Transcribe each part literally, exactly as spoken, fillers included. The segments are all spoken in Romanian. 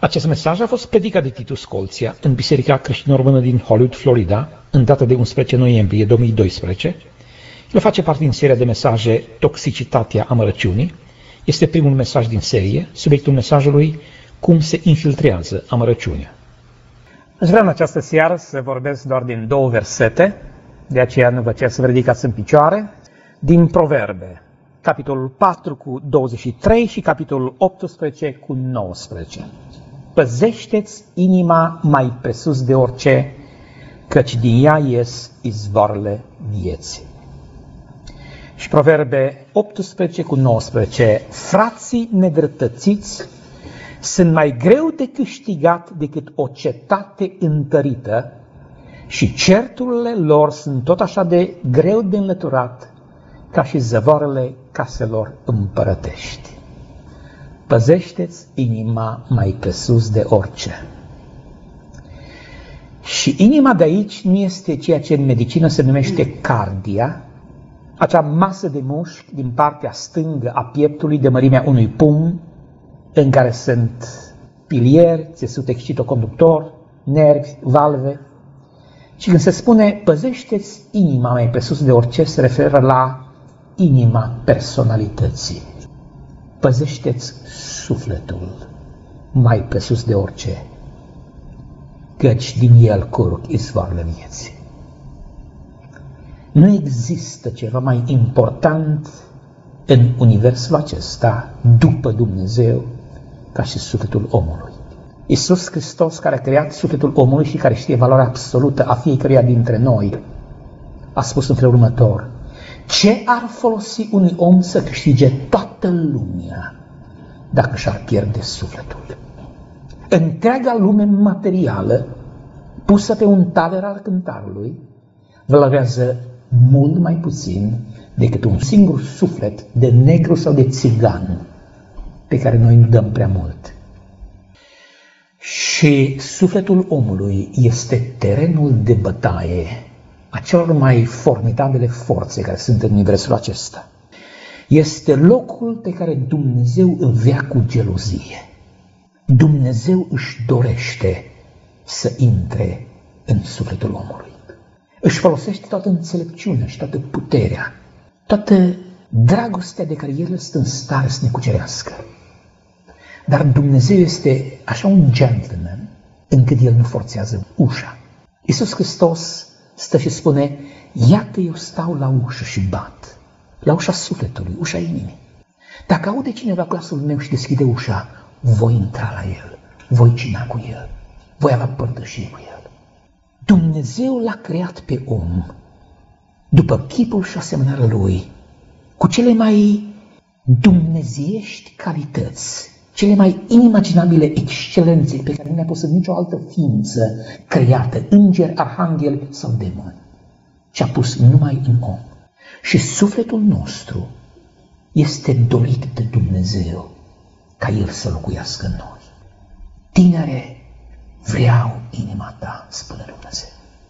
Acest mesaj a fost predicat de Titus Scolția în Biserica Creștin-Română din Hollywood, Florida, în data de unsprezece noiembrie două mii doisprezece. El face parte din seria de mesaje Toxicitatea amărăciunii. Este primul mesaj din serie, subiectul mesajului Cum se infiltrează amărăciunea. Aș vrea în această seară să vorbesc doar din două versete, de aceea nu vă cer să vă ridicați în picioare, din Proverbe, capitolul patru cu douăzeci și trei și capitolul optsprezece cu nouăsprezece. Păzește-ți inima mai presus de orice, căci din ea ies izvoarele vieții. Și Proverbe optsprezece cu nouăsprezece. Frații nedreptățiți sunt mai greu de câștigat decât o cetate întărită și certurile lor sunt tot așa de greu de înlăturat ca și zăvoarele caselor împărătești. Păzește-ți inima mai presus de orice. Și inima de aici nu este ceea ce în medicină se numește cardia, acea masă de mușchi din partea stângă a pieptului de mărimea unui pumn, în care sunt pilieri, țesut excitoconductor, nervi, valve. Și când se spune păzește-ți inima mai presus de orice, se referă la inima personalității. Păzește-ți sufletul mai presus de orice, căci din el curg izvoarele vieții. Nu există ceva mai important în universul acesta, după Dumnezeu, ca și sufletul omului. Iisus Hristos, care a creat sufletul omului și care știe valoarea absolută a fiecăruia dintre noi, a spus în felul următor: ce ar folosi unui om să câștige toată lumea dacă și-ar pierde sufletul? Întreaga lume materială, pusă pe un taler al cântarului, valorează mult mai puțin decât un singur suflet de negru sau de țigan, pe care noi nu dăm prea mult. Și sufletul omului este terenul de bătaie a celor mai formidabile forțe care sunt în universul acesta. Este locul pe care Dumnezeu îl vrea cu gelozie. Dumnezeu își dorește să intre în sufletul omului. Își folosește toată înțelepciunea și toată puterea, toată dragostea de care El este în stare să ne cucerească. Dar Dumnezeu este așa un gentleman încât El nu forțează ușa. Iisus Hristos stă și spune: iată, eu stau la ușă și bat, la ușa sufletului, ușa inimii. Dacă aude cineva glasul meu și deschide ușa, voi intra la El, voi cina cu El, voi avea părtășie cu El. Dumnezeu l-a creat pe om după chipul și asemănarea Lui, cu cele mai dumnezeiești calități, cele mai inimaginabile excelențe pe care nu le-a pus nicio altă ființă creată, înger, arhanghel sau demon, ce a pus numai în om. Și sufletul nostru este dorit de Dumnezeu ca El să locuiască în noi. Tinere, vreau inima ta, spune Dumnezeu.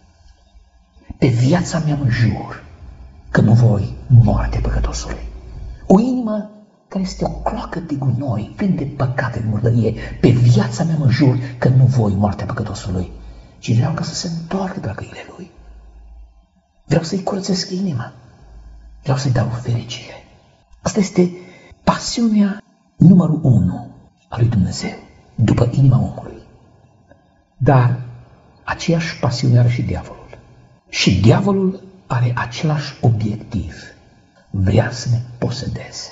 Pe viața mea mă jur că nu voi moartea păcătosului. O inimă care este o cloacă de gunoi, plin de păcate, de murdărie. Pe viața mea mă jur că nu voi moartea păcătosului, ci vreau ca să se întoarcă de la căile lui. Vreau să-i curățesc inima. Vreau să-i dau fericire. Asta este pasiunea numărul unu a lui Dumnezeu, după inima omului. Dar aceeași pasiune are și diavolul. Și diavolul are același obiectiv. Vrea să ne posedeze.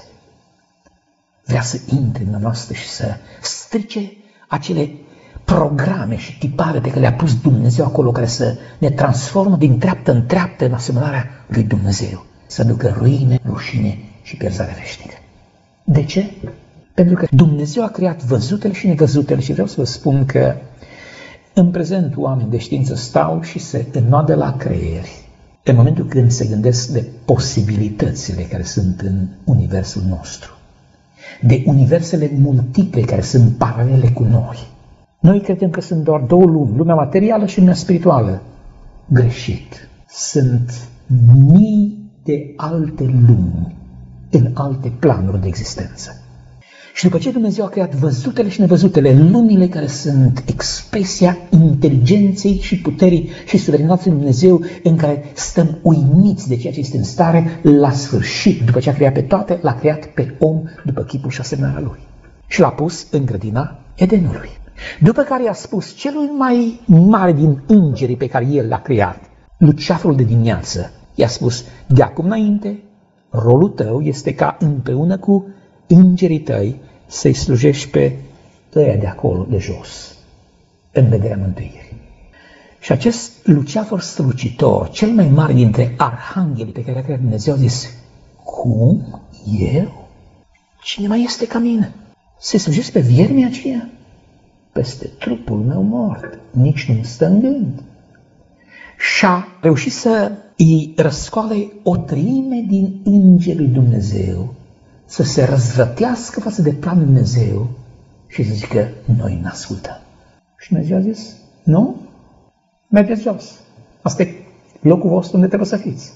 Vrea să intre în noastră și să strice acele programe și tipare pe care le-a pus Dumnezeu acolo, care să ne transformă din treaptă în treaptă în asemănarea lui Dumnezeu. Să ducă ruine, rușine și pierzare veșnică. De ce? Pentru că Dumnezeu a creat văzutele și nevăzutele și vreau să vă spun că în prezent oameni de știință stau și se înnoadă la creieri în momentul când se gândesc de posibilitățile care sunt în universul nostru, de universele multiple care sunt paralele cu noi. Noi credem că sunt doar două lumi, lumea materială și lumea spirituală. Greșit. Sunt mii de alte lumi în alte planuri de existență. Și după ce Dumnezeu a creat văzutele și nevăzutele, lumile care sunt expresia inteligenței și puterii și suveranității lui Dumnezeu, în care stăm uimiți de ceea ce este în stare, la sfârșit, după ce a creat pe toate, l-a creat pe om după chipul și asemănarea lui. Și l-a pus în grădina Edenului. După care i-a spus celui mai mare din îngerii pe care el l-a creat, luceafărul de dimineață, i-a spus: de acum înainte, rolul tău este ca împreună cu îngerii tăi să-i slujești pe ăia de acolo, de jos, în vederea mântuirii. Și acest luceafăr strălucitor, cel mai mare dintre arhanghelii pe care a creat Dumnezeu, a zis: cum? Eu? Cine mai este ca mine? Să-i slujesc pe viermii aceia? Peste trupul meu mort, nici nu-mi stă în gând. Și-a reușit să îi răscoale o treime din îngerii Dumnezeu, să se răzvrătească față de planul Dumnezeu și să zică: noi ne ascultăm. Și Dumnezeu a zis: nu, mergeți jos. Asta e locul vostru unde trebuie să fiți.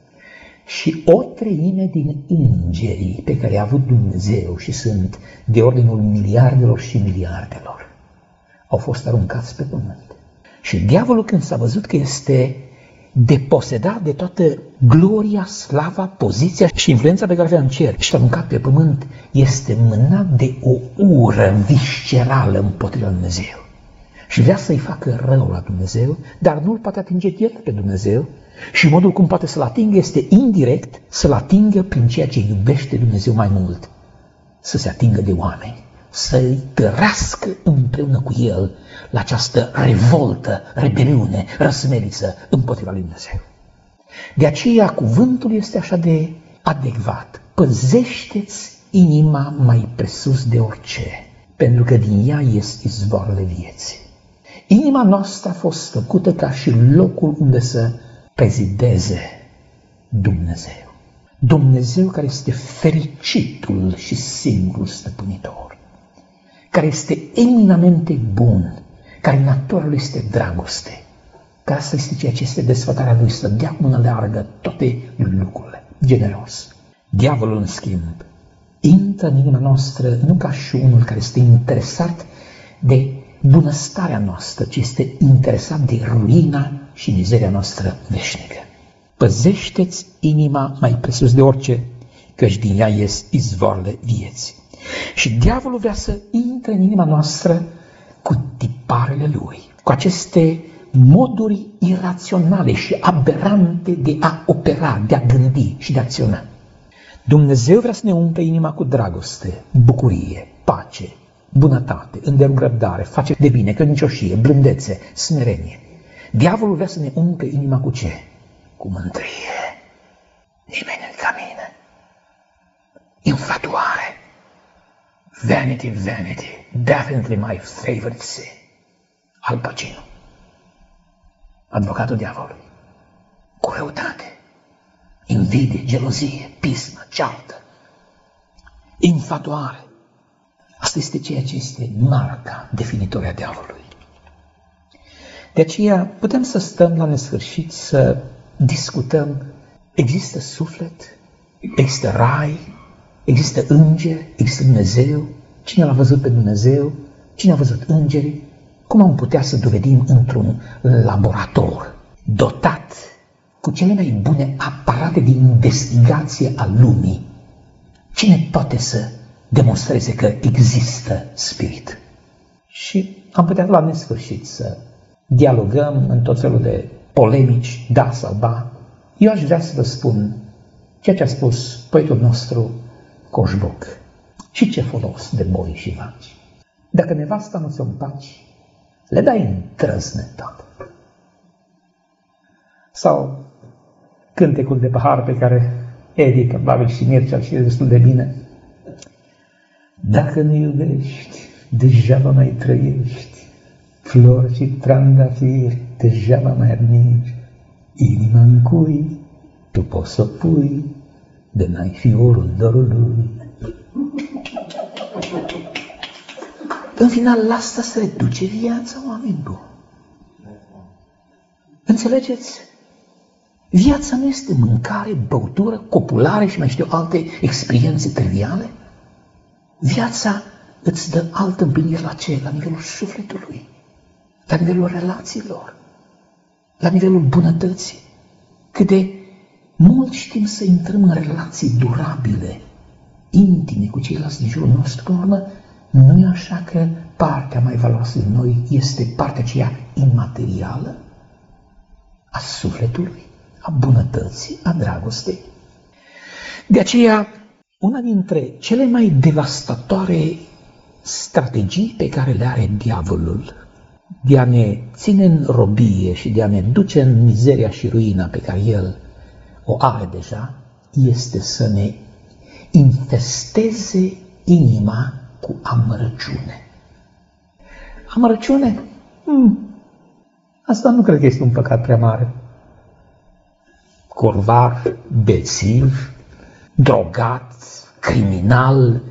Și o treime din îngerii pe care a avut Dumnezeu, și sunt de ordinul miliardelor și miliardelor, au fost aruncați pe pământ. Și diavolul, când s-a văzut că este deposedat de toată gloria, slava, poziția și influența pe care avea în cer și s-a aruncat pe pământ, este mânat de o ură viscerală împotriva lui Dumnezeu. Și vrea să-i facă rău la Dumnezeu, dar nu-l poate atinge el pe Dumnezeu. Și modul cum poate să-l atingă este indirect, să-l atingă prin ceea ce iubește Dumnezeu mai mult, să se atingă de oameni, să-i tărască împreună cu el la această revoltă, rebeliune, răsmeriță împotriva lui Dumnezeu. De aceea cuvântul este așa de adecvat: păzește-ți inima mai presus de orice, pentru că din ea ies izvoarele vieții. Inima noastră a fost făcută ca și locul unde să prezideze Dumnezeu. Dumnezeu care este fericitul și singurul stăpânitor, care este eminamente bun, care natura lui este dragoste, că asta este ceea ce este desfătarea lui, să dea cu mână largă toate lucrurile, generos. Diavolul, în schimb, intră în inima noastră nu ca și unul care este interesat de bunăstarea noastră, ci este interesat de ruina și mizeria noastră veșnică. Păzește-ți inima mai presus de orice, căci din ea ies izvoarele vieții. Și diavolul vrea să intre în inima noastră cu tiparele lui, cu aceste moduri iraționale și aberante de a opera, de a gândi și de a acționa. Dumnezeu vrea să ne umple inima cu dragoste, bucurie, pace, bunătate, îndelungăbdare, face de bine, credincioșie, blândețe, smerenie. Diavolul vrea să ne umple inima cu ce? Cu mândrie. Nimeni nu-i ca mine. Infatuare. Vanity, vanity. Definitely my favorite sin. Al Pacino. Advocatul diavolului. Cu răutate. Invidie, gelozie, pismă, ceartă. Infatuare. Asta este ceea ce este marca definitorie a diavolului. De aceea putem să stăm la nesfârșit să discutăm: există suflet, există rai, există îngeri, există Dumnezeu, cine l-a văzut pe Dumnezeu, cine a văzut îngerii, cum am putea să dovedim într-un laborator dotat cu cele mai bune aparate de investigație a lumii, cine poate să demonstreze că există spirit? Și am putea la nesfârșit să dialogăm în tot felul de polemici, da sau ba. Eu aș vrea să vă spun ceea ce a spus poetul nostru Coșbuc: și ce folos de boi și vaci, dacă nevasta nu ți-o împaci, le dai în trăsne toate. Sau cântecul de pahar pe care Edi, probabil, și Mircea știe destul de bine: dacă nu iubești, degeaba mai trăiești, flori și trandafiri, degeaba mai admiri, inima în cui tu poți să o pui, de n-ai fiorul dorului. În final, la asta se reduce viața, oameni buni. Înțelegeți? Viața nu este mâncare, băutură, copulare și mai știu alte experiențe triviale. Viața îți dă altă împlinire la ce? La nivelul sufletului, la nivelul relațiilor, la nivelul bunătății. Cât de mult știm să intrăm în relații durabile, intime cu ceilalți din jurul nostru. Până la urmă, nu e așa că partea mai valoroasă din noi este partea aceea imaterială a sufletului, a bunătății, a dragostei. De aceea, una dintre cele mai devastatoare strategii pe care le are diavolul de a ne ține în robie și de a ne duce în mizeria și ruina pe care el o are deja, este să ne infesteze inima cu amărăciune. Amărăciune? Hmm. Asta nu cred că este un păcat prea mare. Curvar, bețiv, drogat, criminal,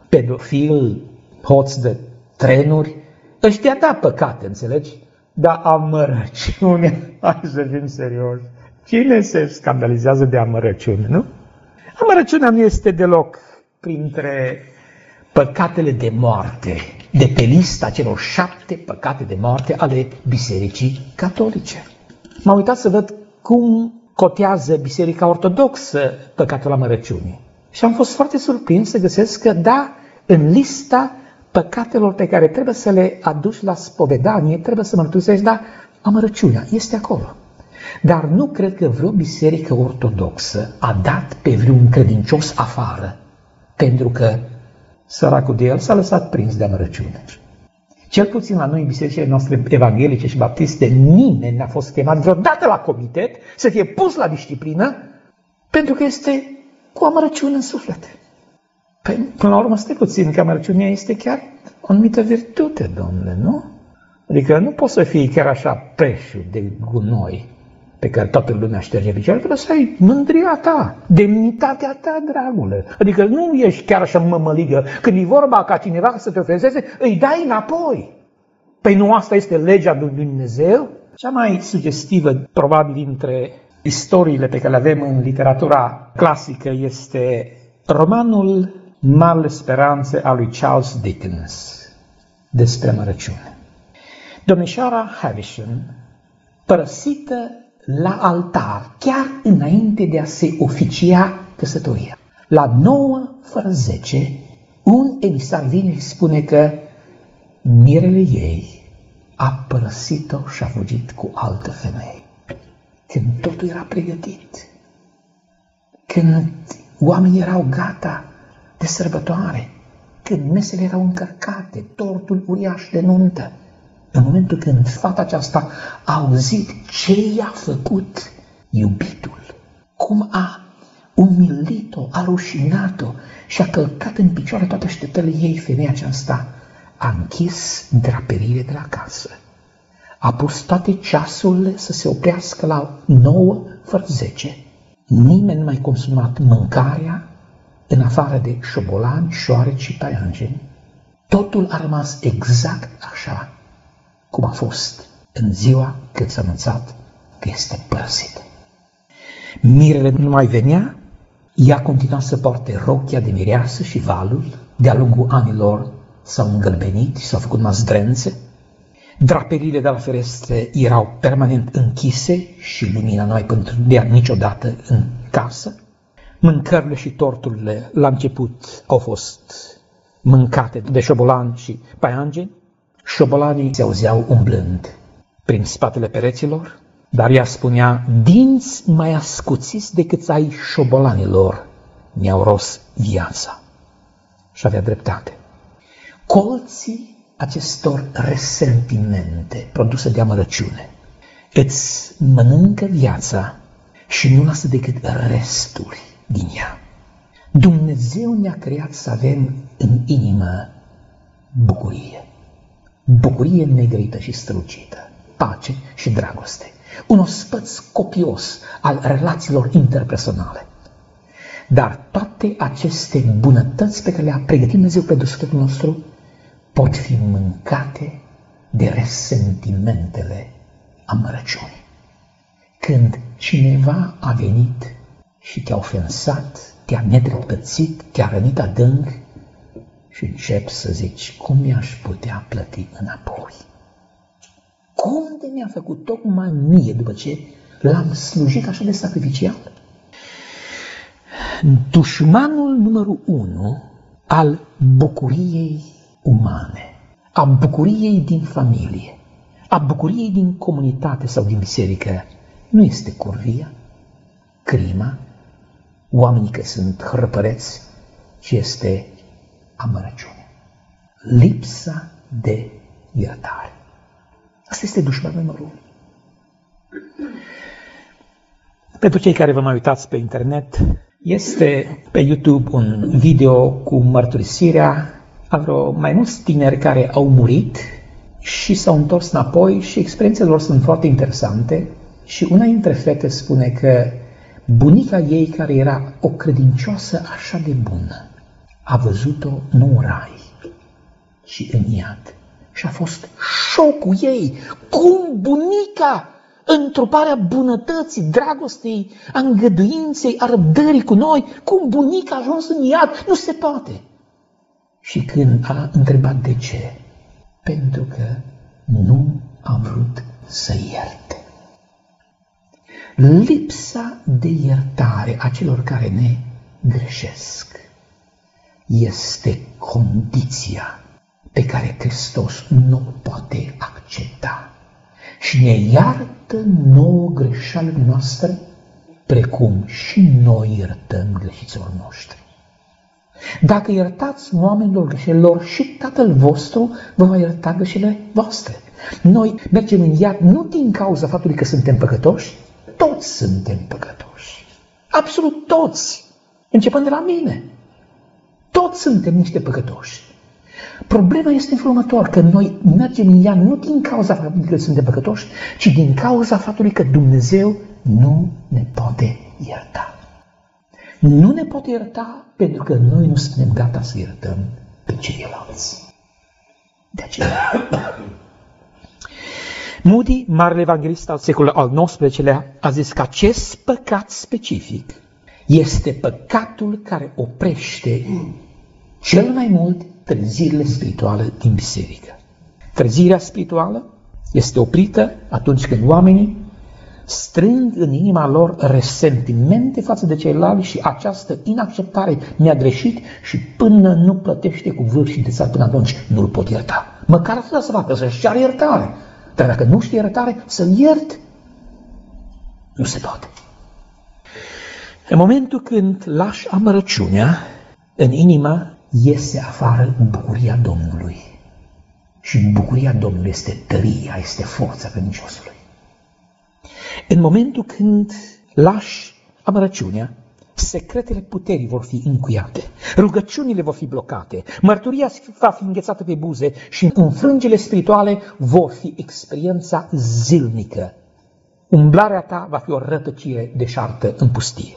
pedofil, hoț de trenuri, ăștia da păcate, înțelegi? Dar amărăciune, hai să fim serioși, cine se scandalizează de amărăciune, nu? Amărăciunea nu este deloc printre păcatele de moarte, de pe lista celor șapte păcate de moarte ale Bisericii Catolice. M-am uitat să văd cum cotează Biserica Ortodoxă păcatul amărăciunii. Și am fost foarte surprins să găsesc că, da, în lista păcatelor pe care trebuie să le aduci la spovedanie, trebuie să mărturisești, da, amărăciunea este acolo. Dar nu cred că vreo biserică ortodoxă a dat pe vreun credincios afară, pentru că săracul de el s-a lăsat prins de amărăciune. Cel puțin la noi, în bisericile noastre evanghelice și baptiste, nimeni n-a fost chemat vreodată la comitet să fie pus la disciplină, pentru că este cu amărăciune în suflet. Păi, până la urmă, stai puțin, că amărăciunea este chiar o anumită virtute, domnule, nu? Adică nu poți să fii chiar așa preșul de gunoi pe care toată lumea șterge picioarele, trebuie să ai mândria ta, demnitatea ta, dragule. Adică nu ești chiar așa mămăligă. Când e vorba ca cineva să te ofenseze, îi dai înapoi. Păi nu asta este legea lui Dumnezeu? Cea mai sugestivă, probabil, dintre istoriile pe care le avem în literatura clasică este romanul Marele Speranțe al lui Charles Dickens despre amărăciune. Domnișoara Havisham, părăsită la altar, chiar înainte de a se oficia căsătoria. La nouă fără zece, un emisar vine și spune că mirele ei a părăsit-o și a fugit cu altă femeie. Când totul era pregătit, când oamenii erau gata de sărbătoare, când mesele erau încărcate, tortul uriaș de nuntă, în momentul când fata aceasta a auzit ce i-a făcut iubitul, cum a umilit-o, a rușinat-o și a călcat în picioare toate așteptările ei, femeia aceasta a închis draperiile de la casă. A pus toate ceasurile să se oprească la nouă fără zece. Nimeni nu mai consumat mâncarea în afară de șobolani, șoareci și paianjeni. Totul a rămas exact așa cum a fost în ziua când s-a anunțat că este părăsit. Mirele nu mai venea, ea continua să poarte rochia de mireasă și valul, de-a lungul anilor s-au îngălbenit și s-au făcut mazdrențe, draperiile de la ferestre erau permanent închise și lumina nu mai pătrundea niciodată în casă, mâncările și torturile la început au fost mâncate de șobolani și paianjeni. Șobolanii se auzeau umblând prin spatele pereților, dar ea spunea, dinți mai ascuțiți decât ai șobolanilor mi-au ros viața. Și avea dreptate. Colții acestor resentimente produse de amărăciune îți mănâncă viața și nu lasă decât resturi din ea. Dumnezeu ne-a creat să avem în inimă bucurie. Bucurie negrită și strălucită, pace și dragoste. Un ospăț copios al relațiilor interpersonale. Dar toate aceste bunătăți pe care le-a pregătit Dumnezeu pentru sufletul nostru pot fi mâncate de resentimentele amărăciunii. Când cineva a venit și te-a ofensat, te-a nedreptățit, te-a rănit adânc, și încep să zici, cum mi-aș putea plăti înapoi? Cum de mi-a făcut tocmai mie după ce l-am slujit așa de sacrificial? Dușmanul numărul unu al bucuriei umane, a bucuriei din familie, a bucuriei din comunitate sau din biserică, nu este curvia, crima, oamenii că sunt hrăpăreți, ci este amărăciunea, lipsa de iertare. Asta este dușmanul numărul unu. Pentru cei care vă mai uitați pe internet, este pe YouTube un video cu mărturisirea a vreo mai mulți tineri care au murit și s-au întors înapoi și experiențele lor sunt foarte interesante și una dintre fete spune că bunica ei, care era o credincioasă așa de bună, a văzut-o nu în rai, ci în iad. Și a fost șocul ei. Cum bunica, întruparea bunătății, dragostei, a îngăduinței, a răbdării cu noi, cum bunica a ajuns în iad? Nu se poate. Și când a întrebat de ce, pentru că nu a vrut să ierte. Lipsa de iertare a celor care ne greșesc este condiția pe care Hristos nu o poate accepta și ne iartă nouă greșelile noastre, precum și noi iertăm greșiților noștri. Dacă iertați oamenilor greșelilor, și Tatăl vostru vă va ierta greșelile voastre. Noi mergem în iad nu din cauza faptului că suntem păcătoși, toți suntem păcătoși. Absolut toți, începând de la mine. Toți suntem niște păcătoși. Problema este în felul următor, că noi mergem în ea nu din cauza faptului că suntem păcătoși, ci din cauza faptului că Dumnezeu nu ne poate ierta. Nu ne poate ierta pentru că noi nu suntem gata să iertăm pe ceilalți. De aceea. Moody, marele evanghelist al secolului al nouăsprezecelea, a zis că acest păcat specific este păcatul care oprește cel mai mult trezirile spirituale din biserică. Trezirea spirituală este oprită atunci când oamenii strâng în inima lor resentimente față de ceilalți și această inacceptare mi-a greșit și până nu plătește cu vârf și de sal până atunci nu-l pot ierta. Măcar atât să facă, să-și ceară iertare. Dar dacă nu știe iertare, să-l iert, nu se poate. În momentul când lași amărăciunea, în inimă iese afară bucuria Domnului. Și bucuria Domnului este tăria, este forța credinciosului. În momentul când lași amărăciunea, secretele puterii vor fi încuiate, rugăciunile vor fi blocate, mărturia va fi înghețată pe buze și înfrângele spirituale vor fi experiența zilnică. Umblarea ta va fi o rătăcire deșartă în pustie.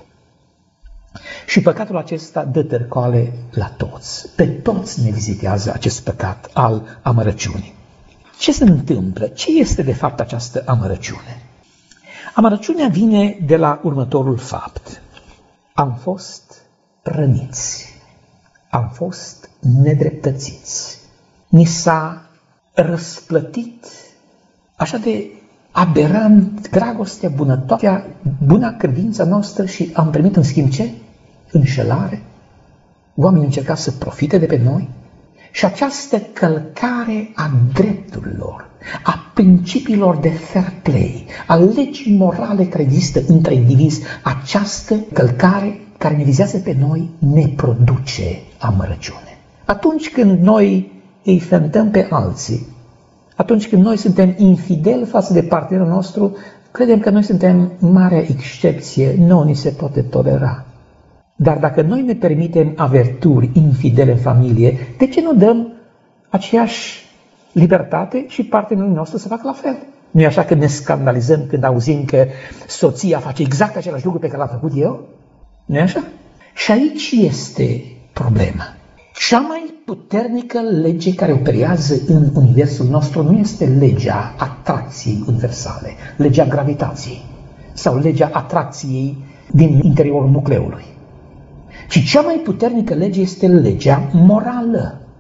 Și păcatul acesta dă târcoale la toți. Pe toți ne vizitează acest păcat al amărăciunii. Ce se întâmplă? Ce este de fapt această amărăciune? Amărăciunea vine de la următorul fapt. Am fost răniți, am fost nedreptățiți, ni s-a răsplătit așa de aberant dragostea, bunătatea, buna credința noastră și am primit în schimb ce? Înșelare. Oamenii încercau să profite de pe noi și această călcare a drepturilor, a principiilor de fair play, a legii morale care există între indivizi, această călcare care ne vizează pe noi ne produce amărăciune. Atunci când noi îi fentăm pe alții, atunci când noi suntem infideli față de partenerul nostru, credem că noi suntem marea excepție, nu ni se poate tolera. Dar dacă noi ne permitem averturi infidele în familie, de ce nu dăm aceeași libertate și partenerul nostru să facă la fel? Nu e așa că ne scandalizăm când auzim că soția face exact același lucru pe care l-am făcut eu? Nu e așa? Și aici este problema. Cea mai puternică lege care operează în universul nostru nu este legea atracției universale, legea gravitației sau legea atracției din interiorul nucleului, ci cea mai puternică lege este legea morală.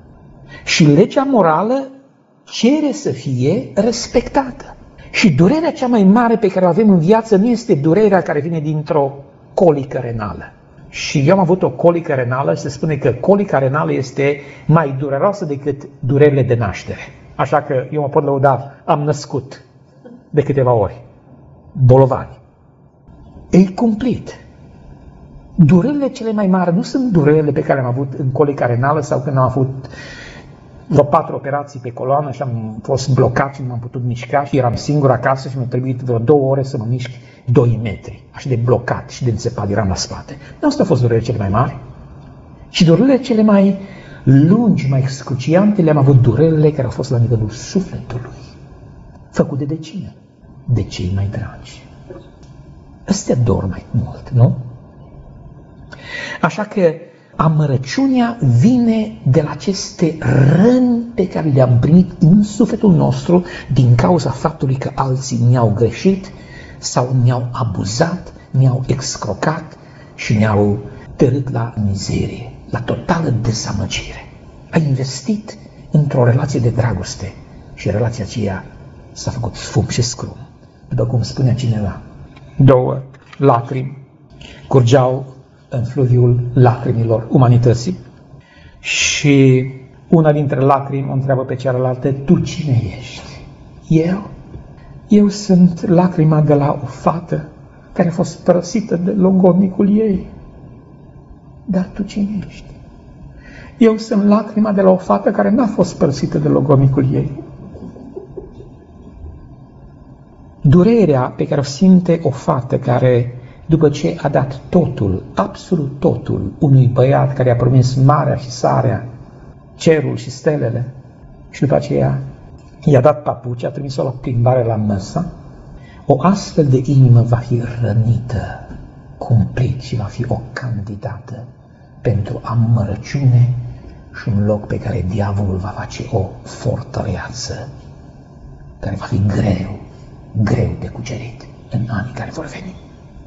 Și legea morală cere să fie respectată. Și durerea cea mai mare pe care o avem în viață nu este durerea care vine dintr-o colică renală. Și eu am avut o colică renală și se spune că colica renală este mai dureroasă decât durerile de naștere. Așa că eu mă pot lăuda, am născut de câteva ori. Bolovani. E cumplit. Durerile cele mai mari nu sunt durerile pe care am avut în colica renală sau când am avut vreo patru operații pe coloană și am fost blocat și nu m-am putut mișca și eram singur acasă și mi-a trebuit vreo două ore să mă mișc doi metri. Așa de blocat și de înțepat eram la spate. Nu astea au fost durerile cele mai mari. Și durerile cele mai lungi, mai excruciante le-am avut durerile care au fost la nivelul sufletului. Făcute de cine? De cei mai dragi. Astea dor mai mult, nu? Așa că amărăciunea vine de la aceste răni pe care le-am primit în sufletul nostru din cauza faptului că alții ne-au greșit sau ne-au abuzat, ne-au excrocat și ne-au tărât la mizerie, la totală dezamăgire. Ai investit într-o relație de dragoste și relația aceea s-a făcut fum și scrum. După cum spunea cineva, două lacrimi curgeau în fluviul lacrimilor umanității și una dintre lacrimi o întreabă pe cealaltă, tu cine ești? Eu? Eu sunt lacrima de la o fată care a fost părăsită de logodnicul ei. Dar tu cine ești? Eu sunt lacrima de la o fată care n-a fost părăsită de logodnicul ei. Durerea pe care o simte o fată care, după ce a dat totul, absolut totul, unui băiat care a promis marea și sarea, cerul și stelele, și după aceea i-a dat papuci, a trimis-o la plimbare la măsă, o astfel de inimă va fi rănită cumplit și va fi o candidată pentru amărăciune și un loc pe care diavolul va face o fortăreață care va fi greu, greu de cucerit în anii care vor veni.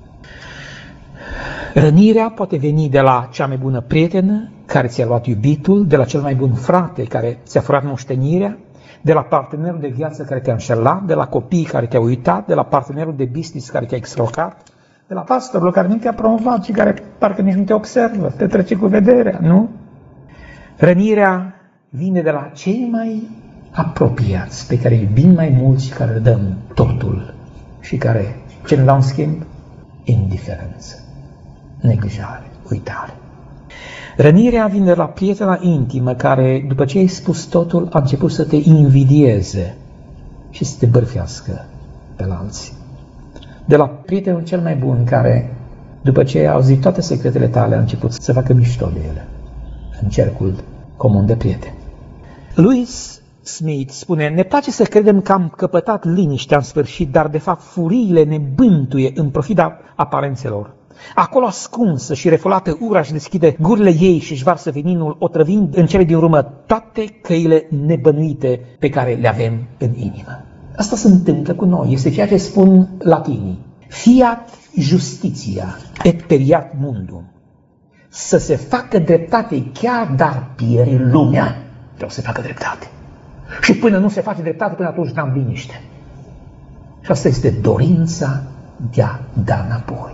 Rănirea poate veni de la cea mai bună prietenă care ți-a luat iubitul, de la cel mai bun frate care ți-a furat moștenirea, de la partenerul de viață care te-a înșelat, de la copiii care te-au uitat, de la partenerul de business care te-a excrocat, de la pastorul care nu te-a promovat și care parcă nici nu te observă, te trece cu vederea, nu? Rănirea vine de la cei mai apropiați, pe care îi iubim mai mult și care le dăm totul și care, ce ne dau în schimb? Indiferență, neglijare, uitare. Rănirea vine de la prietena intimă care, după ce ai spus totul, a început să te invidieze și să te bârfească pe la alții. De la prietenul cel mai bun care, după ce a auzit toate secretele tale, a început să facă mișto de ele în cercul comun de prieteni. Louis Smith spune, ne place să credem că am căpătat liniștea în sfârșit, dar de fapt furiile ne bântuie în profita aparențelor. Acolo ascunsă și refulată ura și deschide gurile ei și își varsă veninul, otrăvind în cele din urmă toate căile nebănuite pe care le avem în inimă. Asta se întâmplă cu noi, este ceea ce spun latinii. Fiat justitia et periat mundum. Să se facă dreptate chiar dar pieri lumea. Vreau să se facă dreptate. Și până nu se face dreptate, până atunci n-am liniște. Și asta este dorința de a da înapoi.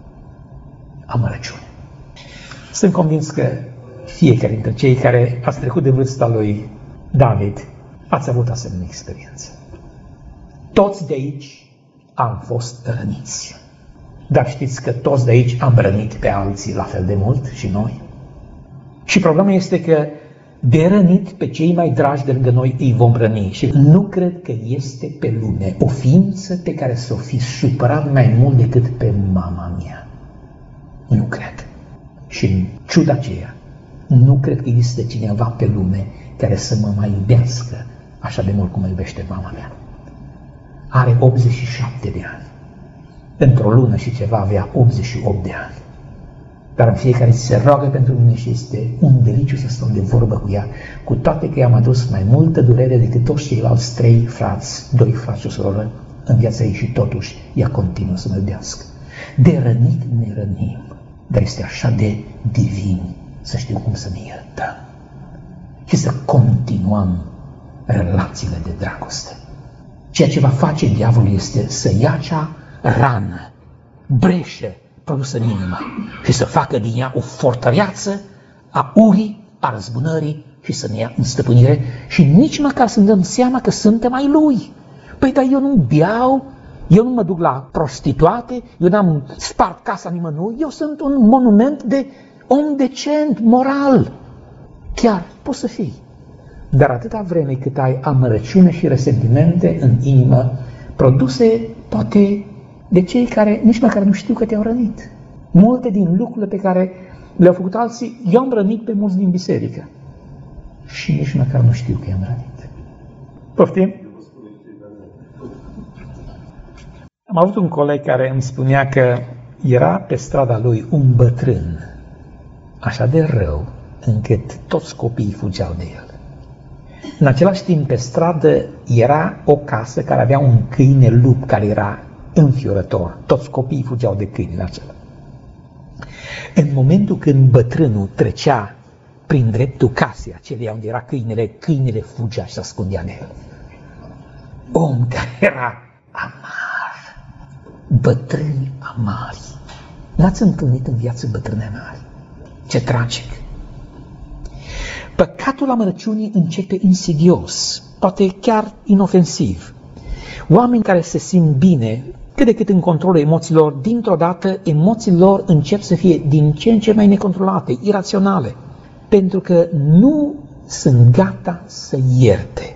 Amărăciune. Sunt convins că fiecare dintre cei care ați trecut de vârsta lui David ați avut asemenea experiență. Toți de aici am fost răniți. Dar știți că toți de aici am rănit pe alții la fel de mult și noi. Și problema este că de rănit pe cei mai dragi de lângă noi îi vom răni. Și nu cred că este pe lume o ființă pe care să o fi supărat mai mult decât pe mama mea. Nu cred. Și în ciuda aceea, nu cred că există cineva pe lume care să mă mai iubească așa de mult cum mă iubește mama mea. Are optzeci și șapte de ani. Într-o lună și ceva avea optzeci și opt de ani. Dar în fiecare zi se roagă pentru mine și este un deliciu să stau de vorbă cu ea, cu toate că i-am adus mai multă durere decât toți ceilalți trei frați, doi frați și o soră în viața ei și totuși ea continuă să mă iubească. De rănit ne rănim, dar este așa de divin să știu cum să ne iertăm. și să continuăm relațiile de dragoste. Ceea ce va face diavolul este să ia acea rană, breșă produsă în inimă și să facă din ea o fortăreață a urii, a răzbunării și să ne ia în stăpânire și nici măcar să ne dăm seama că suntem ai lui. Păi, dar eu nu beau, eu nu mă duc la prostituate, eu n-am spart casa nimănui, eu sunt un monument de om decent, moral. Chiar poți să fii. Dar atâta vreme cât ai amărăciune și resentimente în inimă, produse poate de cei care nici măcar nu știu că te-au rănit. Multe din lucrurile pe care le-au făcut alții, eu am rănit pe mulți din biserică. Și nici măcar nu știu că i-am rănit. Poftim? Am avut un coleg care îmi spunea că era pe strada lui un bătrân, așa de rău, încât toți copiii fugeau de el. În același timp, pe stradă era o casă care avea un câine lup care era înfiorător. Toți copiii fugeau de câinele acela. În momentul când bătrânul trecea prin dreptul casei aceleia unde era câinele, câinele fugea și se ascundea de el. Om care era amar, bătrâni amari. N-ați întâlnit în viață bătrâni amari? Ce tragic! Păcatul amărăciunii începe insidios, poate chiar inofensiv. Oameni care se simt bine, cât de cât în controlul emoțiilor, dintr-o dată emoțiile lor încep să fie din ce în ce mai necontrolate, iraționale, pentru că nu sunt gata să ierte.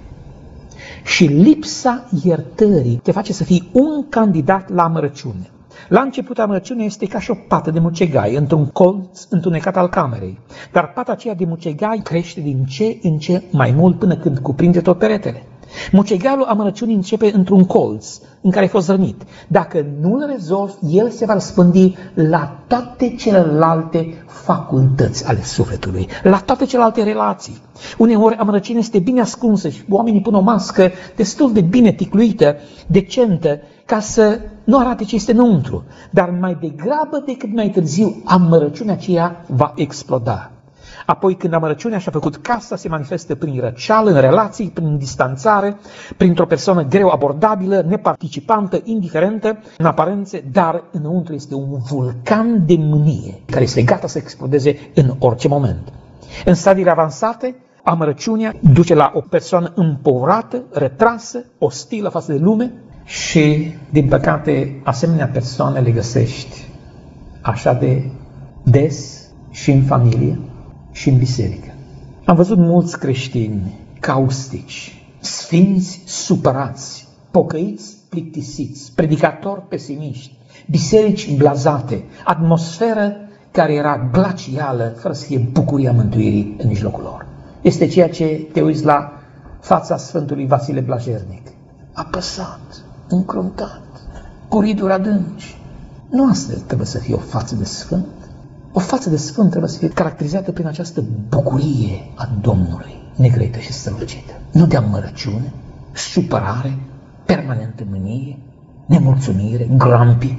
Și lipsa iertării te face să fii un candidat la amărăciune. La început, amărăciunea este ca și o pată de mucegai într-un colț întunecat al camerei, dar pata aceea de mucegai crește din ce în ce mai mult până când cuprinde tot peretele. Mucegalul amărăciunii începe într-un colț în care ai fost rănit. Dacă nu îl rezolvi, el se va răspândi la toate celelalte facultăți ale sufletului, la toate celelalte relații. Uneori amărăciunea este bine ascunsă și oamenii pun o mască destul de bine ticluită, decentă, ca să nu arate ce este înăuntru. Dar mai degrabă decât mai târziu, amărăciunea aceea va exploda. Apoi, când amărăciunea și-a făcut casa, se manifestă prin răceală, în relații, prin distanțare, printr-o persoană greu abordabilă, neparticipantă, indiferentă, în aparențe, dar înăuntru este un vulcan de mânie, care este gata să explodeze în orice moment. În stadiile avansate, amărăciunea duce la o persoană împovărată, retrasă, ostilă față de lume și, din păcate, asemenea persoane le găsești așa de des și în familie, și în biserică. Am văzut mulți creștini caustici, sfinți supărați, pocăiți plictisiți, predicatori pesimiști, biserici blazate, atmosferă care era glacială, fără să fie bucuria mântuirii în mijlocul lor. Este ceea ce te uiți la fața Sfântului Vasile Blajernic. Apăsat, încruntat, cu riduri adânci. Nu asta trebuie să fie o față de sfânt. O față de sfânt trebuie să fie caracterizată prin această bucurie a Domnului, negrăită și strălucită. Nu de amărăciune, supărare, permanentă mânie, nemulțumire, grampi.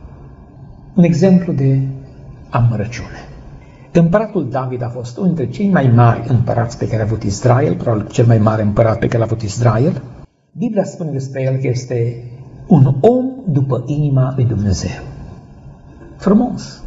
Un exemplu de amărăciune. Împăratul David a fost unul dintre cei mai mari împărați pe care a avut Israel, probabil cel mai mare împărat pe care l-a avut Israel. Biblia spune despre el că este un om după inima lui Dumnezeu. Frumos!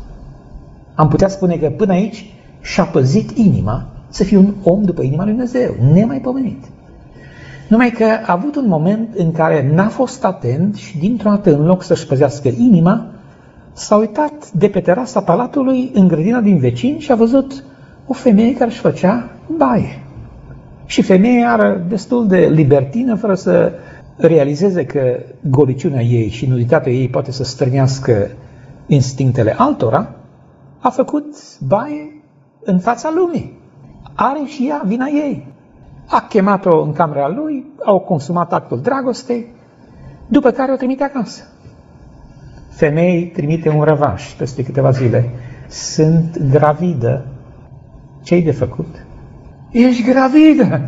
Am putea spune că până aici și-a păzit inima să fie un om după inima lui Dumnezeu, nemaipomenit. Numai că a avut un moment în care n-a fost atent și dintr-o dată, în loc să-și păzească inima, s-a uitat de pe terasa palatului în grădina din vecin și a văzut o femeie care își făcea baie. Și femeia era destul de libertină, fără să realizeze că goliciunea ei și nuditatea ei poate să stârnească instinctele altora, a făcut baie în fața lumii. Are și ea vina ei. A chemat-o în camera lui, au consumat actul dragostei, după care o trimite acasă. Femeii trimite un răvaș peste câteva zile. Sunt gravidă. Ce-i de făcut? Ești gravidă!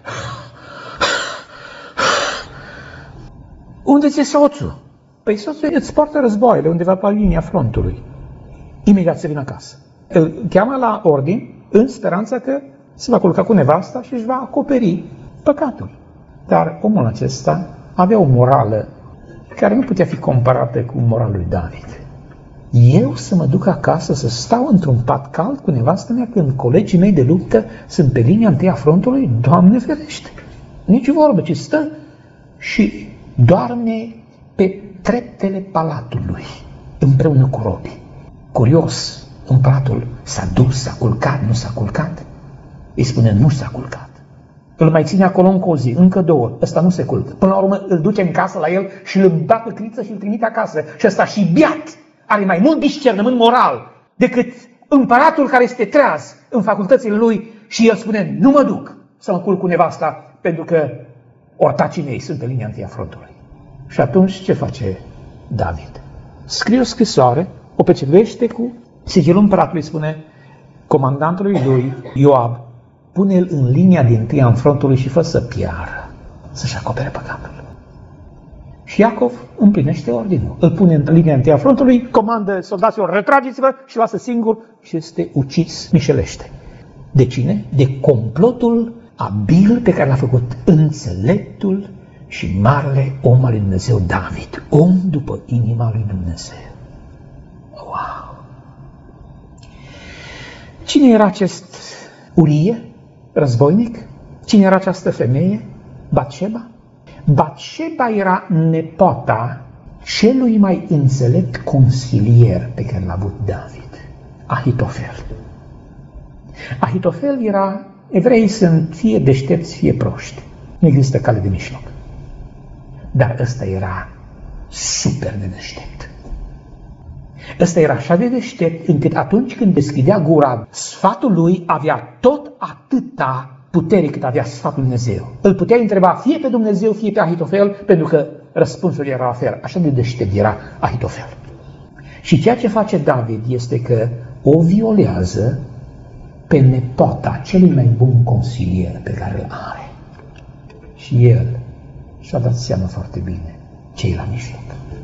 Unde ți-e soțul? Păi soțul îți poartă războaiele undeva pe linia frontului. Imediat se vine acasă. Îl cheamă la ordin în speranța că se va culca cu nevasta și își va acoperi păcatul. Dar omul acesta avea o morală care nu putea fi comparată cu morala lui David. Eu să mă duc acasă să stau într-un pat cald cu nevastă mea când colegii mei de luptă sunt pe linia întâi a frontului? Doamne ferește! Nici vorbă, ci stă și doarme pe treptele palatului împreună cu robii. Curios, împăratul s-a dus, s-a culcat, nu s-a culcat? Îi spune, nu s-a culcat. Îl mai ține acolo încă o zi, încă două, ăsta nu se culcă. Până la urmă îl duce în casă la el și îl îmbată criță și îl trimite acasă. Și ăsta și biat are mai mult discernământ moral decât împăratul care este treaz în facultățile lui și el spune, nu mă duc să mă culc cu nevasta pentru că ortacii mei sunt pe linia întâi a frontului. Și atunci ce face David? Scrie o scrisoare, o pecetuiește cu sigilul împăratului, spune comandantului lui Ioab, pune-l în linia din întâi a frontului și fă să piară, să-și acopere păcatul. Și Iacov împlinește ordinul. Îl pune în linia întâi a frontului, comandă soldaților, retrageți-vă și lasă singur și este ucis mișelește. De cine? De complotul abil pe care l-a făcut înțeleptul și marele om al lui Dumnezeu David, om după inima lui Dumnezeu. Wow! Cine era acest Urie, războinic? Cine era această femeie? Batșeba? Batșeba era nepoata celui mai înțelept consilier pe care l-a avut David, Ahitofel. Ahitofel era, evreii sunt fie deștepți, fie proști. Nu există cale de mijloc. Dar ăsta era super de deștept. Ăsta era așa de deștept încât atunci când deschidea gura, sfatul lui avea tot atâta putere cât avea sfatul lui Dumnezeu. Îl putea întreba fie pe Dumnezeu, fie pe Ahitofel, pentru că răspunsul era la fel. Așa de deștept era Ahitofel. Și ceea ce face David este că o violează pe nepoata celui mai bun consilier pe care îl are. Și el și-a dat seama foarte bine ce e la mijloc.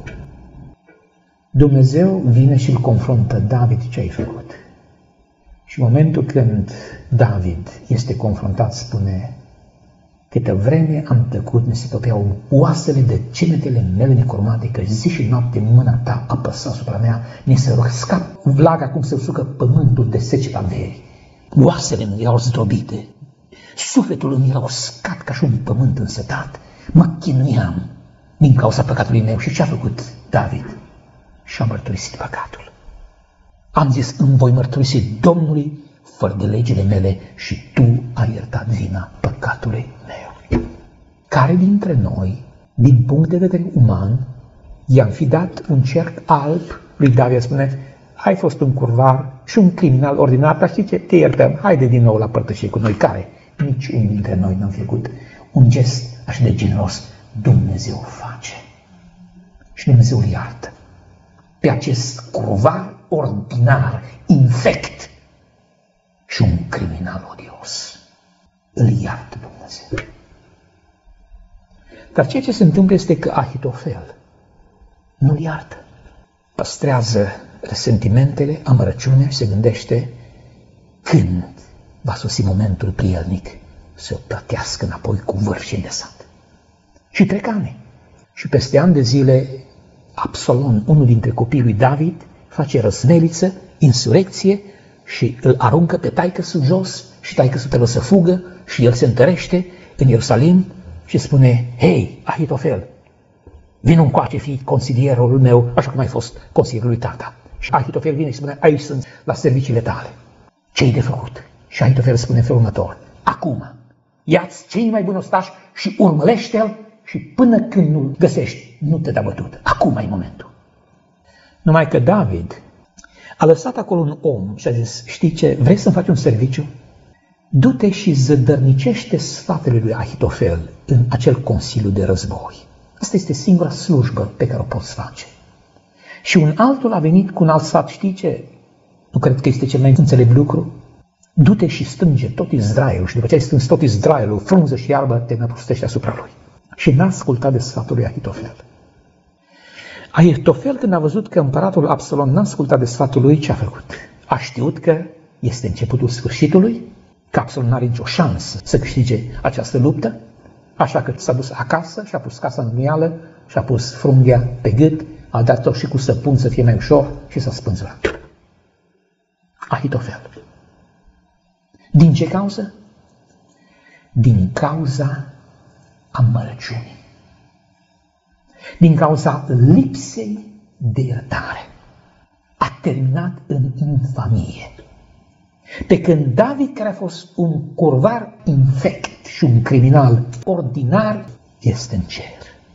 Dumnezeu vine și îl confruntă, David, ce ai făcut? Și în momentul când David este confruntat, spune, câtă vreme am tăcut, mi se topeau oasele de cenetele mele necurmate, că zi și noapte mâna ta apăsa asupra mea, mi se scap vlaga cum se usucă pământul de seceta verii. Oasele mi erau zdrobite, sufletul îmi era uscat ca și un pământ însetat, mă chinuiam din cauza păcatului meu. Și ce a făcut David? Și-a mărturisit păcatul. Am zis, îmi voi mărturisi Domnului fără de legile mele și tu ai iertat vina păcatului meu. Care dintre noi, din punct de vedere uman, i-am fi dat un cerc alb lui David, spune, ai fost un curvar și un criminal ordinat, dar știi ce, te iertăm, haide din nou la părtășie cu noi. Care? Nici unul dintre noi n-am făcut un gest așa de generos. Dumnezeu o face. Și Dumnezeu îl iartă pe acest curvar ordinar, infect și un criminal odios. Îl iartă Dumnezeu. Dar ceea ce se întâmplă este că Ahitofel nu-l iartă. Păstrează resentimentele, amărăciunea și se gândește când va sosi momentul prielnic să o plătească înapoi cu vârf și îndesat. Și trec ani. Și peste ani de zile, Absalom, unul dintre copiii lui David, face răsmeliță, insurecție și îl aruncă pe taică-su jos și taică-su trebuie să fugă și el se întărește în Ierusalim și spune, hei, Ahitofel, vino încoace, fii consilierul meu, așa cum ai fost consilierul lui tata. Și Ahitofel vine și spune, aici sunt la serviciile tale. Ce-i de făcut? Și Ahitofel spune în felul următor, acum, ia-ți cei mai buni ostași și urmălește-l și până când nu găsești, nu te da bătut. Acum ai momentul. Numai că David a lăsat acolo un om și a zis, știi ce, vrei să-mi faci un serviciu? Du-te și zădărnicește sfatele lui Ahitofel în acel consiliu de război. Asta este singura slujbă pe care o poți face. Și un altul a venit cu un alt sfat, știi ce? Nu cred că este cel mai înțelept lucru? Du-te și strânge tot Israelul și după ce ai strâns tot Israelul, frunză și iarbă, te năpustește asupra lui. Și n-a ascultat de sfatul lui Ahitofel. Ahitofel, când a văzut că împăratul Absalom n-a ascultat de sfatul lui, ce a făcut? A știut că este începutul sfârșitului Capsul n-are nicio șansă să câștige această luptă, așa că s-a dus acasă și a pus casa în nuială și a pus frunghia pe gât, a dat-o și cu săpun să fie mai ușor și s-a spânzurat. Ahitofel. Din ce cauză? Din cauza amărăciunii. Din cauza lipsei de iertare. A terminat în infamie. Pe când David, care a fost un curvar infect și un criminal ordinar, este în cer.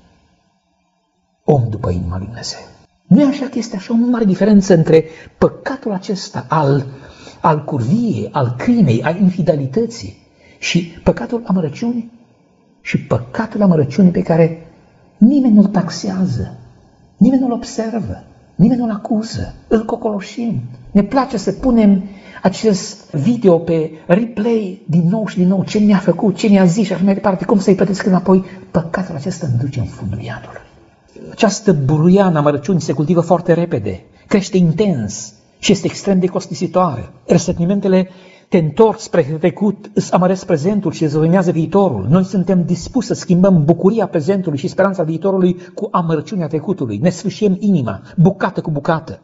Om după inima lui Dumnezeu. Nu e așa că este așa o mare diferență între păcatul acesta al, al curviei, al crimei, al infidelității și păcatul amărăciunii și păcatul amărăciunii pe care nimeni nu-l taxează, nimeni nu-l observă, nimeni nu-l acuză, îl cocoloșim. Ne place să punem acest video pe replay din nou și din nou, ce mi-a făcut, ce mi-a zis și așa mai departe, cum să-i plătesc înapoi. Păcatul acesta îmi duce în fundul iadului. Această buruiană amărăciunii se cultivă foarte repede, crește intens și este extrem de costisitoare. Resentimentele te întorc spre trecut, îți amăresc prezentul și îți ruinează viitorul. Noi suntem dispuși să schimbăm bucuria prezentului și speranța viitorului cu amărăciunea trecutului. Ne sfâșiem inima, bucată cu bucată.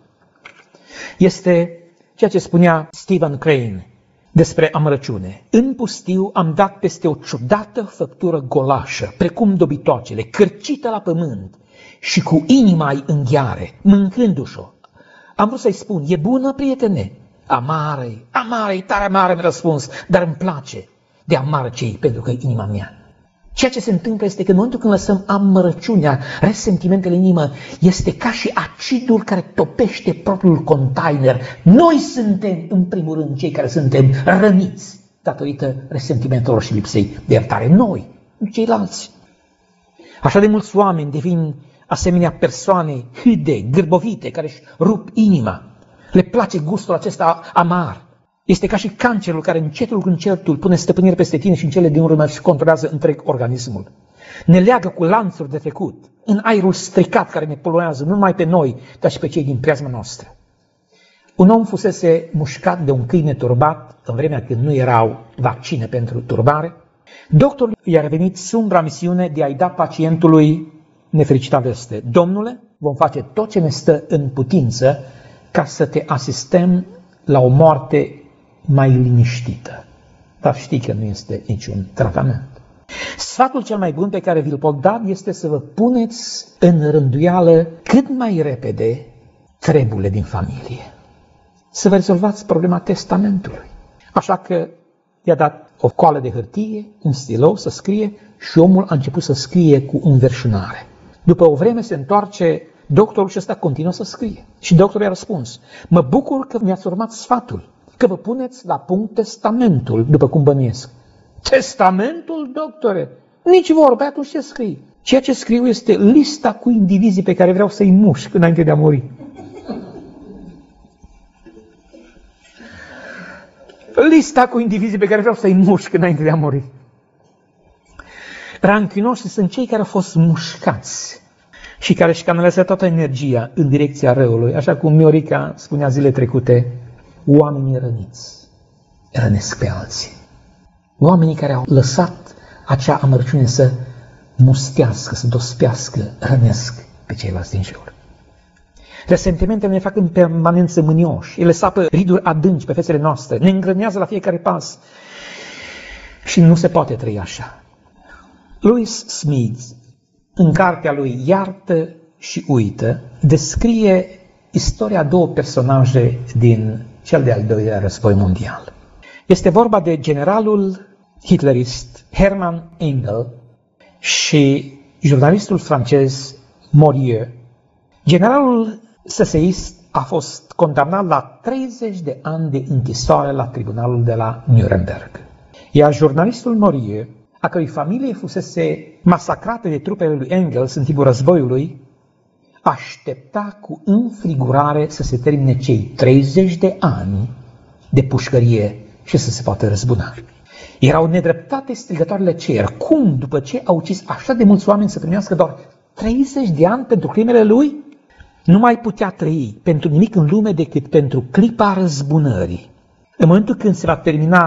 Este ceea ce spunea Stephen Crane despre amărăciune. În pustiu am dat peste o ciudată făptură golașă, precum dobitoacele, cârcită la pământ și cu inima-i în gheare, mâncându-și-o. Am vrut să-i spun, e bună, prietene? Amară-i, amară-i, tare amară, mi-a răspuns, dar îmi place de amară cei, pentru că e inima mea. Ceea ce se întâmplă este că în momentul când lăsăm amărăciunea, resentimentele în inimă, este ca și acidul care topește propriul container. Noi suntem, în primul rând, cei care suntem răniți datorită resentimentelor și lipsei de iertare. Noi, nu ceilalți. Așa de mulți oameni devin asemenea persoane hâde, gârbovite, care își rup inima. Le place gustul acesta amar. Este ca și cancerul care încetul cu încetul pune stăpânire peste tine și în cele din urmă și controlează întreg organismul. Ne leagă cu lanțuri de trecut, în aerul stricat care ne poluează, nu numai pe noi, dar și pe cei din preajma noastră. Un om fusese mușcat de un câine turbat în vremea când nu erau vaccine pentru turbare. Doctorul i-a revenit sumbra misiune de a-i da pacientului nefericita veste. Domnule, vom face tot ce ne stă în putință ca să te asistăm la o moarte mai liniștită. Dar știi că nu este niciun tratament. Sfatul cel mai bun pe care vi-l pot da este să vă puneți în rânduială cât mai repede treburile din familie. Să vă rezolvați problema testamentului. Așa că i-a dat o coală de hârtie, un stilou să scrie și omul a început să scrie cu înverșunare. După o vreme se întoarce doctorul și ăsta continuă să scrie. Și doctorul i-a răspuns, mă bucur că mi-ați urmat sfatul, că vă puneți la punct testamentul, după cum bănuiesc. Testamentul, doctore? Nici vorba, atunci ce scrii? Ceea ce scriu este lista cu indivizii pe care vreau să-i mușc înainte de a muri. Lista cu indivizii pe care vreau să-i mușc înainte de a muri. Ranchinoși sunt cei care au fost mușcați și care își canalizează toată energia în direcția răului, așa cum Miorica spunea zile trecute, oamenii răniți rănesc pe alții. Oamenii care au lăsat acea amărăciune să mustească, să dospească, rănesc pe ceilalți din jur. Resentimentele ne fac în permanență mânioși, ele sapă riduri adânci pe fețele noastre, ne îngrănează la fiecare pas și nu se poate trăi așa. Louis Smith, în cartea lui Iartă și uită, descrie istoria a două personaje din cel de-al doilea război mondial. Este vorba de generalul hitlerist Hermann Engel și jurnalistul francez Morieux. Generalul seseist a fost condamnat la treizeci de ani de închisoare la tribunalul de la Nuremberg. Iar jurnalistul Morieux, a cărui familie fusese masacrată de trupele lui Engels în timpul războiului, aștepta cu înfrigurare să se termine cei treizeci de ani de pușcărie și să se poată răzbuna. Era o nedreptate strigătoare la cer. Cum, după ce a ucis așa de mulți oameni, să primească doar treizeci de ani pentru crimele lui? Nu mai putea trăi pentru nimic în lume decât pentru clipa răzbunării. În momentul când se va termina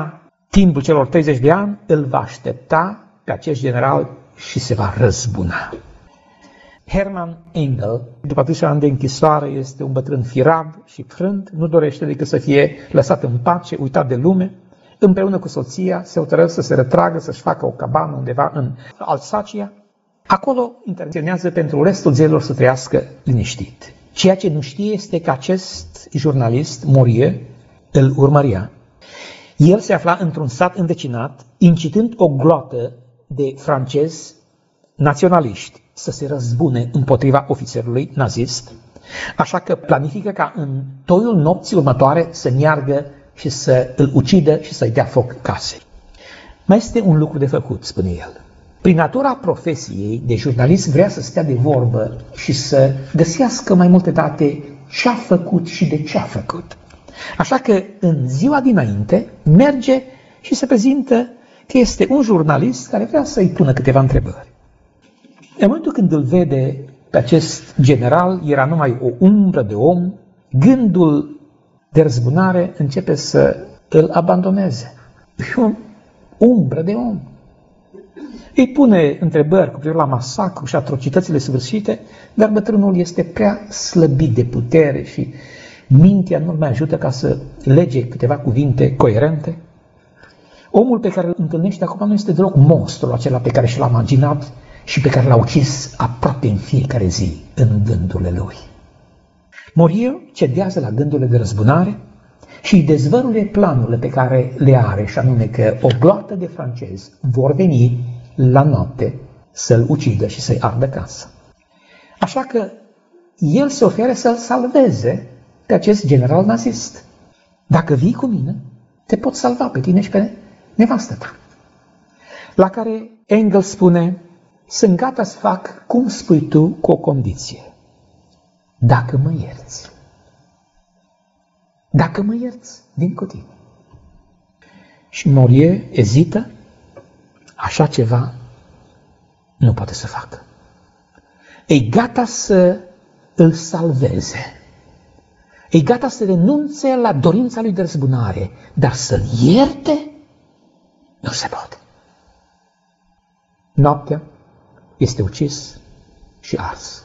timpul celor treizeci de ani îl va aștepta pe acest general și se va răzbuna. Hermann Engel, după atâția ani de închisoare, este un bătrân firav și frânt, nu dorește decât să fie lăsat în pace, uitat de lume. Împreună cu soția se hotărăsc să se retragă, să-și facă o cabană undeva în Alsacia. Acolo intenționează pentru restul zilelor să trăiască liniștit. Ceea ce nu știe este că acest jurnalist, Morier, îl urmărea. El se afla într-un sat învecinat, incitând o gloată de francezi naționaliști să se răzbune împotriva ofițerului nazist, așa că planifică ca în toiul nopții următoare să meargă și să îl ucidă și să-i dea foc casei. Mai este un lucru de făcut, spune el. Prin natura profesiei de jurnalist vrea să stea de vorbă și să găsească mai multe date ce a făcut și de ce a făcut. Așa că în ziua dinainte merge și se prezintă că este un jurnalist care vrea să-i pună câteva întrebări. În momentul când îl vede pe acest general, era numai o umbră de om, gândul de răzbunare începe să îl abandoneze. E o umbră de om. Îi pune întrebări cu privire la masacru și atrocitățile săvârșite, dar bătrânul este prea slăbit de putere și mintea nu mai ajută ca să lege câteva cuvinte coerente. Omul pe care îl întâlnește acum nu este deloc monstrul acela pe care și l-a imaginat și pe care l-a ucis aproape în fiecare zi în gândurile lui. Morier cedează la gândurile de răzbunare și îi dezvăluie planurile pe care le are, și anume că o gloată de francezi vor veni la noapte să-l ucidă și să-i ardă casa. Așa că el se oferă să-l salveze pe acest general nazist. Dacă vii cu mine, te pot salva pe tine și pe nevastă ta. La care Engels spune: sunt gata să fac cum spui tu, cu o condiție. Dacă mă ierți. Dacă mă ierți, vin cu tine. Și Morier ezită, așa ceva nu poate să facă. E gata să îl salveze. E gata să renunțe la dorința lui de răzbunare, dar să-l ierte nu se poate. Noaptea este ucis și ars.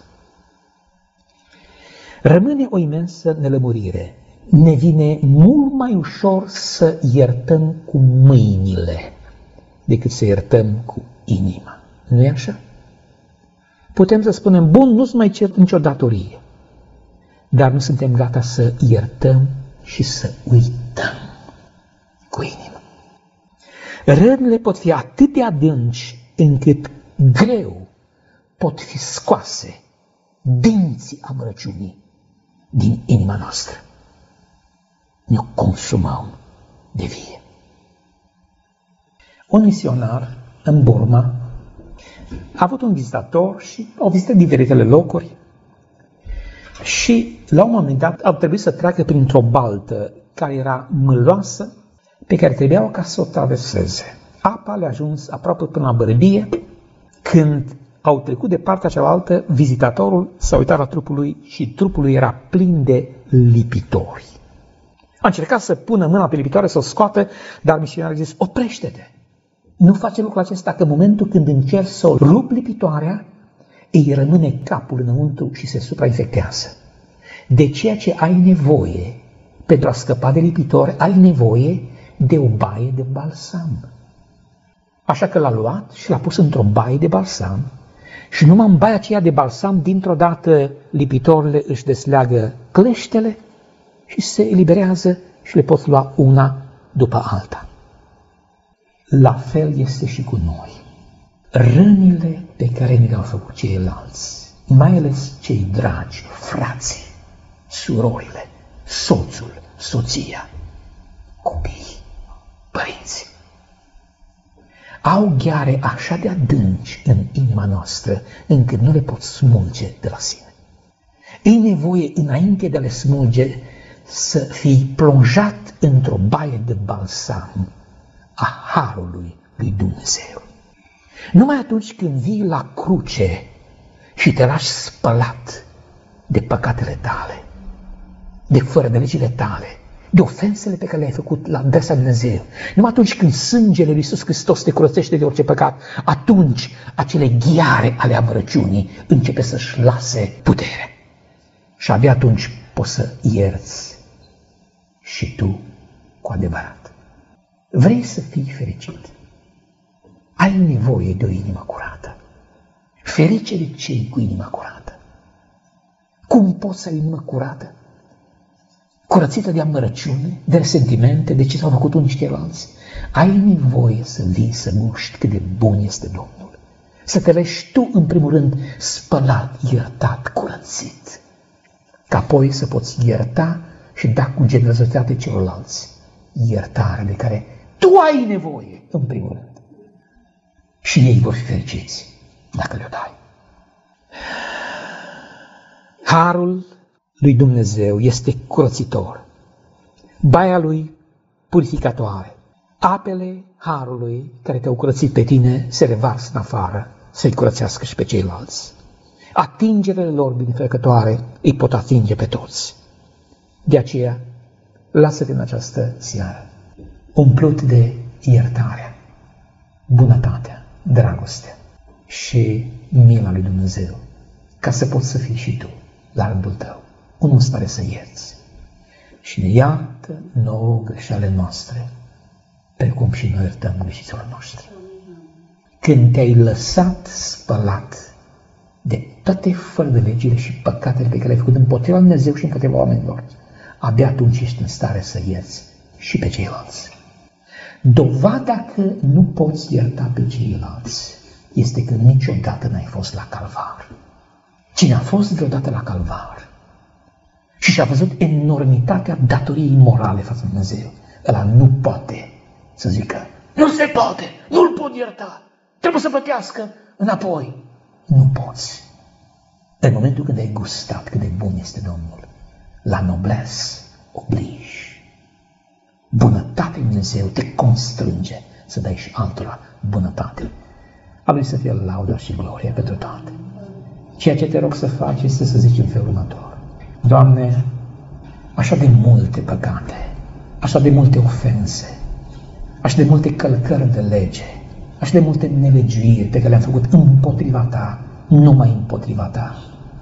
Rămâne o imensă nelămurire. Ne vine mult mai ușor să iertăm cu mâinile decât să iertăm cu inima. Nu-i așa? Putem să spunem: bun, nu-ți mai cer nicio datorie, dar nu suntem gata să iertăm și să uităm cu inima. Rănile pot fi atât de adânci încât greu pot fi scoase dinții amărăciunii din inima noastră. Ne consumăm de vie. Un misionar în Burma a avut un vizitator și au vizitat diferitele locuri și la un moment dat au trebuit să treacă printr-o baltă care era mâloasă, pe care trebuiau ca să o traverseze. Apa le-a ajuns aproape până la bărbie. Când au trecut de partea cealaltă, vizitatorul s-a uitat la trupul lui și trupul lui era plin de lipitori. A încercat să pună mâna pe lipitoare, să o scoată, dar misionarul a zis: oprește-te! Nu face lucrul acesta, că în momentul când încerci să o rup lipitoarea, îi rămâne capul înăuntru și se suprainfectează. De ceea ce ai nevoie pentru a scăpa de lipitor, ai nevoie de o baie de balsam. Așa că l-a luat și l-a pus într-o baie de balsam și numai în baia aceea de balsam, dintr-o dată, lipitorile își desleagă cleștele și se eliberează și le pot lua una după alta. La fel este și cu noi. Rănile pe care ni le-au făcut ceilalți, mai ales cei dragi, frații, surorile, soțul, soția, copiii, părinții, au gheare așa de adânci în inima noastră, încât nu le pot smulge de la sine. E nevoie, înainte de a le smulge, să fii plonjat într-o baie de balsam a harului lui Dumnezeu. Numai atunci când vii la cruce și te lași spălat de păcatele tale, de fără de legile tale, de ofensele pe care le-ai făcut la adresa Lui Dumnezeu. Numai atunci când sângele Lui Iisus Hristos te curățește de orice păcat, atunci acele ghiare ale amărăciunii începe să-și lase putere. Și abia atunci poți să ierți și tu cu adevărat. Vrei să fii fericit? Ai nevoie de o inimă curată. Ferice de cei cu inima curată. Cum poți să ai o inimă curată? Curățită de amărăciune, de resentimente, de ce s-au făcut unii ceilalți. Ai nevoie să vii să guști cât de bun este Domnul. Să te vezi tu, în primul rând, spălat, iertat, curățit. Ca apoi să poți ierta și da cu generozitate celorlalți iertare de care tu ai nevoie, în primul rând. Și ei vor fi fericiți dacă le-o dai. Harul lui Dumnezeu este curățitor, baia lui purificatoare. Apele harului care te-au curățit pe tine se revarsă în afară să-i curățească și pe ceilalți. Atingerele lor binefăcătoare îi pot atinge pe toți. De aceea, lasă-te în această seară umplut de iertarea, bunătatea, dragostea și mila lui Dumnezeu, ca să poți să fii și tu, la rândul tău, unul stare să ierți. Și ne iartă nouă greșelile noastre, precum și noi iertăm greșiților noștri. Când te-ai lăsat spălat de toate fără de legile și păcatele pe care le-ai făcut împotriva lui Dumnezeu și împotriva oamenilor, abia atunci ești în stare să ierți și pe ceilalți. Dovada că nu poți ierta pe ceilalți este că niciodată n-ai fost la Calvar. Cine a fost vreodată la Calvar și și-a văzut enormitatea datoriei morale față de Dumnezeu, ăla nu poate să zică, nu se poate, nu-l pot ierta, trebuie să plătească înapoi. Nu poți. În momentul când ai gustat cât de bun este Domnul, la noblesse obligi. Bunătatea lui Dumnezeu te constrânge să dai și altora bunătate. A Lui să fie lauda și gloria pentru toate. Ceea ce te rog să faci este să zici în felul următor. Doamne, așa de multe păcate, așa de multe ofense, așa de multe călcări de lege, așa de multe nelegiuiri pe care le-am făcut împotriva Ta, numai împotriva Ta.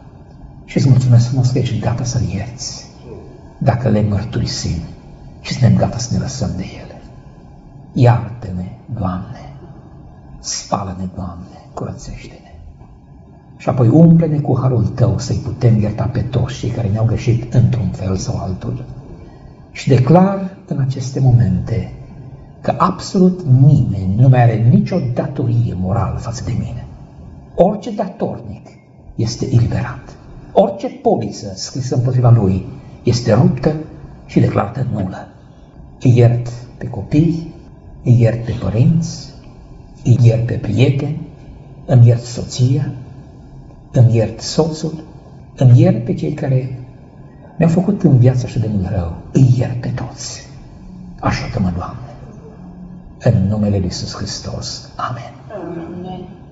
Și îți mulțumesc frumos că ești gata să-L ierți, dacă le mărturisim și suntem gata să ne lăsăm de ele. Iartă-ne, Doamne, spală-ne, Doamne, curățește-ne. Și apoi umple-ne cu harul Tău să-i putem ierta pe toți cei care ne-au greșit într-un fel sau altul. Și declar în aceste momente că absolut nimeni nu mai are nicio datorie morală față de mine. Orice datornic este eliberat. Orice poliță scrisă împotriva lui este ruptă și declarată nulă. Îi iert pe copii, îi iert pe părinți, îi iert pe prieteni, îmi iert soția, îmi iert soțul, îmi iert pe cei care mi-au făcut în viață așa de mult rău. Îi iert pe toți. Ajută-mă, Doamne. În numele Lui Iisus Hristos. Amen. Amen.